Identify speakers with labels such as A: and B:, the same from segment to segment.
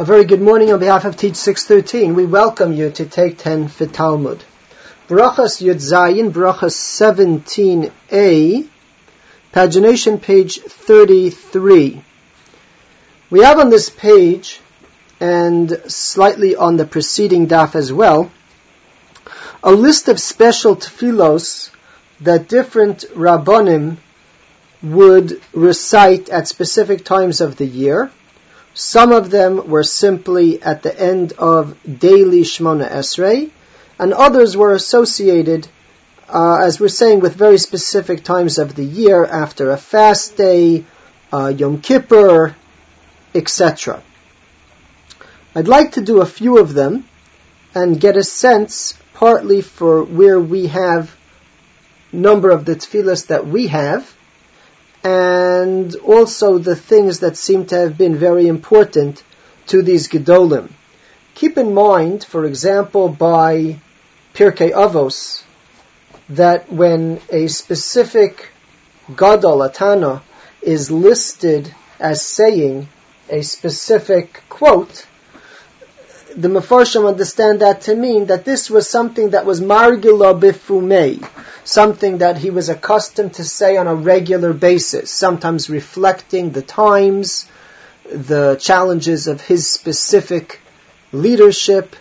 A: A very good morning on behalf of Teach 613. We welcome you to Take 10 for Talmud. Brachas Yud Zayin, Brachas 17a, pagination page 33. We have on this page, and slightly on the preceding daf as well, a list of special tefillos that different rabbonim would recite at specific times of the year. Some of them were simply at the end of daily Shmona Esrei, and others were associated, as we're saying, with very specific times of the year, after a fast day, Yom Kippur, etc. I'd like to do a few of them and get a sense, partly for where we have number of the tefillas that we have, and also the things that seem to have been very important to these Gedolim. Keep in mind, for example, by Pirkei Avos, that when a specific Gadol, a Tana, is listed as saying a specific quote, the Mefarshim understand that to mean that this was something that was margila bifumei, something that he was accustomed to say on a regular basis, sometimes reflecting the times, the challenges of his specific leadership,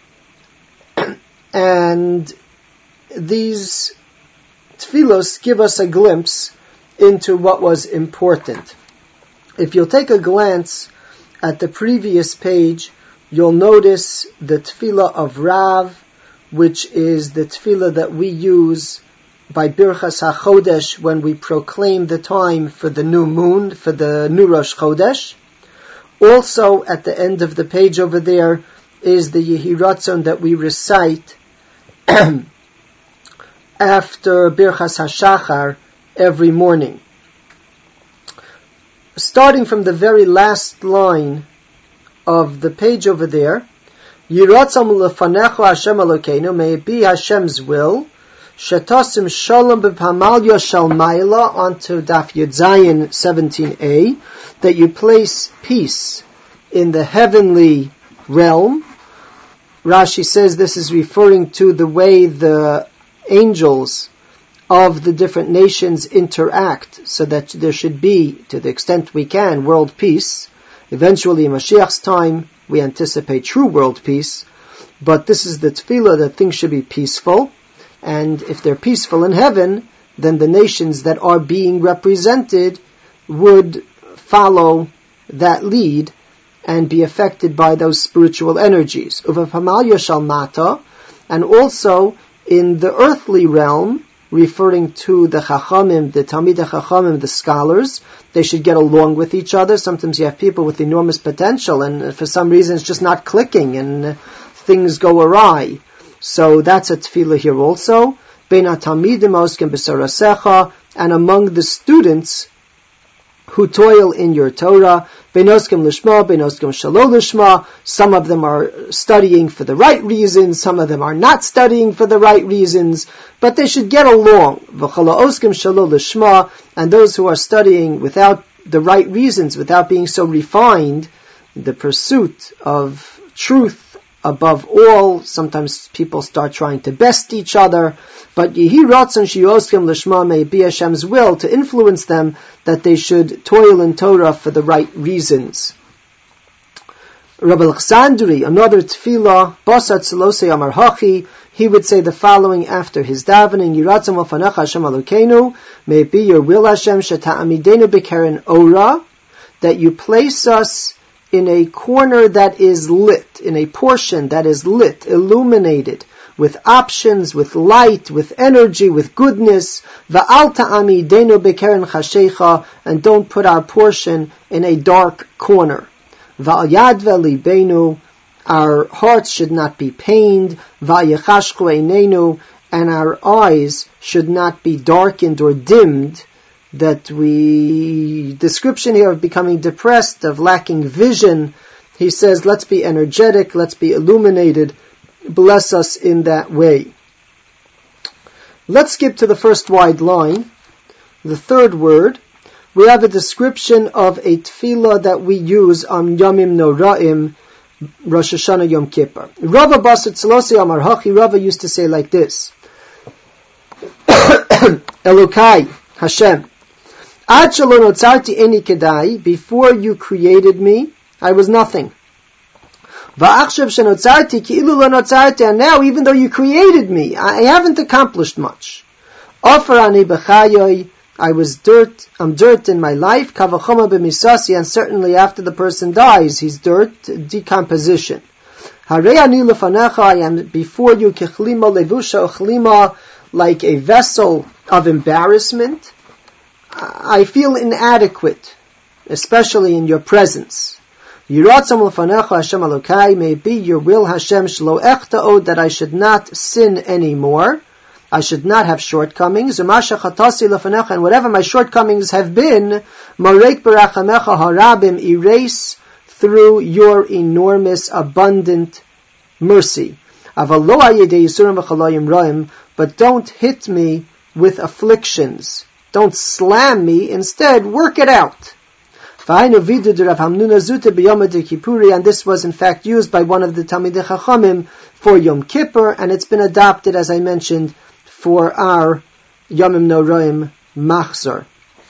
A: and these tefillos give us a glimpse into what was important. If you'll take a glance at the previous page, you'll notice the tefillah of Rav, which is the tefillah that we use by Birchas HaChodesh when we proclaim the time for the new moon, for the new Rosh Chodesh. Also, at the end of the page over there is the Yehi Ratzon that we recite after Birchas HaShachar every morning. Starting from the very last line of the page over there, Yiratzam lefanecha Hashem Elokeinu, may it be Hashem's will, Shetasim Shalom b'Pamalya Shel Maila, onto Daf Yud Zayin 17a, that you place peace in the heavenly realm. Rashi says this is referring to the way the angels of the different nations interact, so that there should be, to the extent we can, world peace. Eventually, in Mashiach's time, we anticipate true world peace, but this is the tefillah that things should be peaceful, and if they're peaceful in heaven, then the nations that are being represented would follow that lead and be affected by those spiritual energies. Uvapamalya shalmata, and also in the earthly realm, referring to the Chachamim, the Talmidei Chachamim, the scholars, they should get along with each other. Sometimes you have people with enormous potential, and for some reason it's just not clicking, and things go awry. So that's a tefillah here also. Bein haTalmidim oskim b'sarasecha, and among the students who toil in your Torah, Beinoskim lishma, Beinoskim shalo lishma. Some of them are studying for the right reasons, some of them are not studying for the right reasons, but they should get along. V'chala oskim shalo lishma, and those who are studying without the right reasons, without being so refined, the pursuit of truth above all, sometimes people start trying to best each other, but Yehi Ratzon Sheyoskim Lishma, may it be Hashem's will to influence them that they should toil in Torah for the right reasons. Rabbi Alexandri, another tefillah, Basat Selosei Amar Hachi, he would say the following after his davening: Yiratzon Lefanecha Hashem Elokeinu, may it be your will, Hashem, Sheta'amidenu B'Keren Ora, that you place us in a corner that is lit, in a portion that is lit, illuminated, with options, with light, with energy, with goodness. Va'al ta'amidenu b'keren chashecha, and don't put our portion in a dark corner. Va'al yadve libenu, our hearts should not be pained. Va'yechashku einenu, and our eyes should not be darkened or dimmed. That description here of becoming depressed, of lacking vision, he says, let's be energetic, let's be illuminated, bless us in that way. Let's skip to the first wide line, the third word. We have a description of a tefillah that we use on Yomim Noraim, Rosh Hashanah Yom Kippur. Rava Basat Tzalosi Amar Hachi, Rava used to say like this. Elokai, Hashem, Ad shelo notzarti eni kedai, before you created me, I was nothing. Va'achshav shenotzarti ki'ilu lo notzarti, and now even though you created me, I haven't accomplished much. Ofar ani b'chayoy, I was dirt, I'm dirt in my life, kavachoma b'misasi, and certainly after the person dies, he's dirt, decomposition. Harei ani lefanecha, I am before you, kechlima levusha uchlima, like a vessel of embarrassment. I feel inadequate, especially in your presence. Yiratzam lefanecha Hashem Elokai, may it be your will, Hashem, shelo echta, that I should not sin anymore. I should not have shortcomings. And whatever my shortcomings have been, marek b'rachamecha harabim, erase through your enormous, abundant mercy. But don't hit me with afflictions. Don't slam me. Instead, work it out. And this was in fact used by one of the Talmidei Chachamim for Yom Kippur, and it's been adopted, as I mentioned, for our Yomim Noraim Machzor.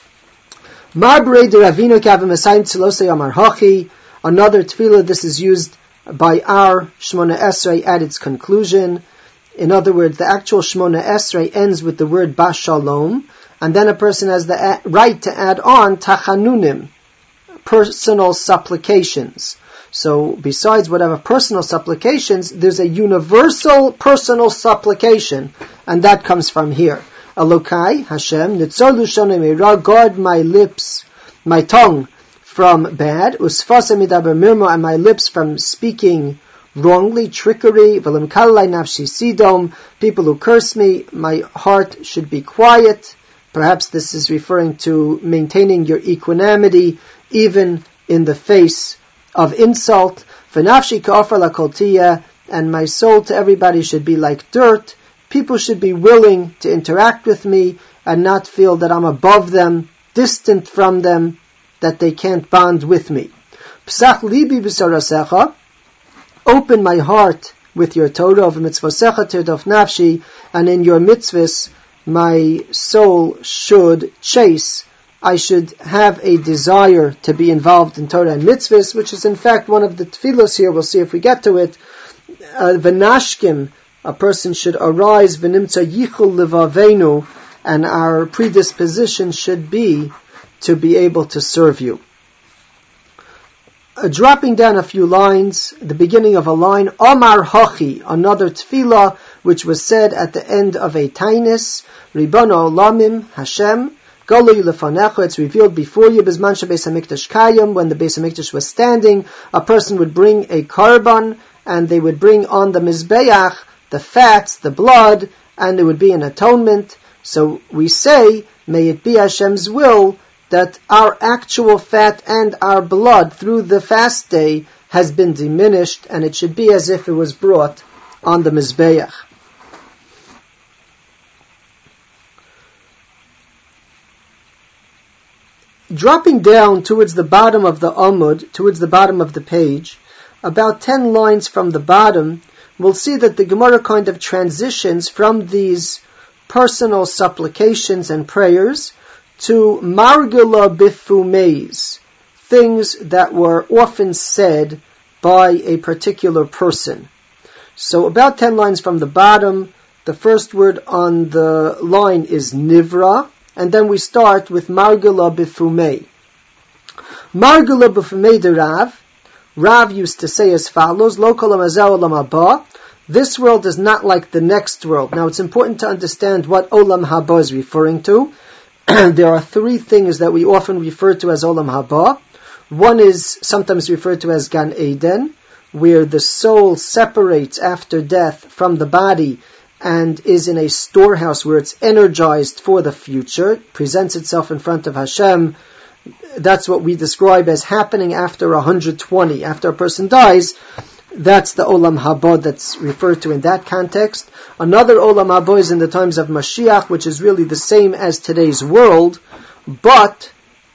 A: Another tefillah, this is used by our Shmona Esrei at its conclusion. In other words, the actual Shmona Esrei ends with the word Bashalom, and then a person has the right to add on Tachanunim, personal supplications. So besides whatever personal supplications, there's a universal personal supplication, and that comes from here. Elokai, Hashem, Nitzor Lushonei Meira, guard my lips, my tongue from bad, Usfasa Midaber Mirmo, and my lips from speaking wrongly, trickery, V'lemkalai Nafshi Sidom, people who curse me, my heart should be quiet. Perhaps this is referring to maintaining your equanimity, even in the face of insult. V'nafshi ka'ofar lakoltiya, and my soul to everybody should be like dirt. People should be willing to interact with me and not feel that I'm above them, distant from them, that they can't bond with me. Psach libi b'sarasecha, open my heart with your Torah, of mitzvosecha tirdof nafshi, and in your mitzvahs my soul should chase. I should have a desire to be involved in Torah and mitzvahs, which is in fact one of the tefillos here. We'll see if we get to it. V'nashkim, a person should arise, v'nimtza yichul levavenu, and our predisposition should be to be able to serve you. Dropping down a few lines, the beginning of a line, Omar Hachi, another tefillah, which was said at the end of a tainis, Ribbono Olamim, Hashem, Golui lefanecha, it's revealed before you, Bizman shebeis hamikdash kayim, when the Beis Hamikdash was standing, a person would bring a korban, and they would bring on the mizbeach, the fats, the blood, and there would be an atonement. So we say, may it be Hashem's will that our actual fat and our blood through the fast day has been diminished, and it should be as if it was brought on the mizbeach. Dropping down towards the bottom of the Amud, towards the bottom of the page, about 10 lines from the bottom, we'll see that the Gemara kind of transitions from these personal supplications and prayers to margula bifumeis, things that were often said by a particular person. So about 10 lines from the bottom, the first word on the line is nivra, and then we start with margula bifumei. Margula bifumei de Rav. Rav used to say as follows, Lo kol hamazeh olam haba. This world is not like the next world. Now it's important to understand what olam haba is referring to. There are 3 things that we often refer to as olam haba. One is sometimes referred to as Gan Eden, where the soul separates after death from the body and is in a storehouse where it's energized for the future, presents itself in front of Hashem. That's what we describe as happening after 120. After a person dies, that's the Olam Haba that's referred to in that context. Another Olam Haba is in the times of Mashiach, which is really the same as today's world, but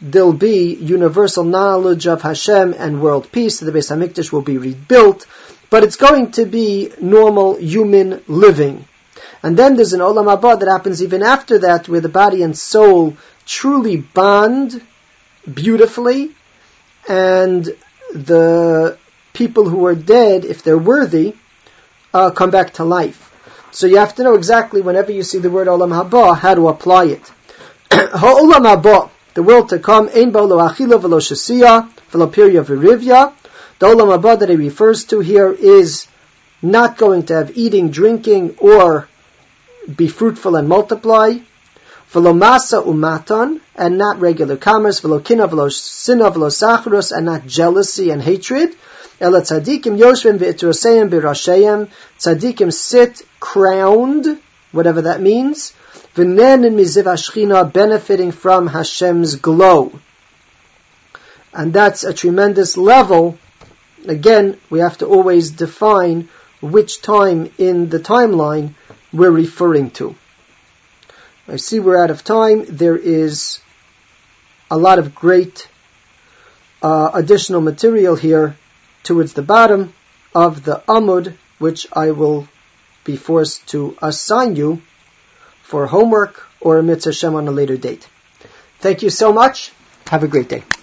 A: there'll be universal knowledge of Hashem and world peace. The Beis HaMikdash will be rebuilt, but it's going to be normal human living. And then there's an Olam Haba that happens even after that, where the body and soul truly bond beautifully, and the people who are dead, if they're worthy, come back to life. So you have to know exactly, whenever you see the word Olam Haba, how to apply it. Ha'olam Haba, the world to come, ein bo lo achila v'lo shasiya v'lo pirya v'rivya. The Olam Haba that he refers to here is not going to have eating, drinking, or be fruitful and multiply. V'lo masa umatan, and not regular commerce. V'lo kina v'lo sina v'lo sacharus, and not jealousy and hatred. Ela tzadikim yoshvim v'itruseim b'rashayim. Tzadikim sit crowned, whatever that means. V'nenen miziv hashchina, benefiting from Hashem's glow. And that's a tremendous level. Again, we have to always define which time in the timeline we're referring to. I see we're out of time. There is a lot of great additional material here towards the bottom of the Amud, which I will be forced to assign you for homework or a mitzvah Shem on a later date. Thank you so much. Have a great day.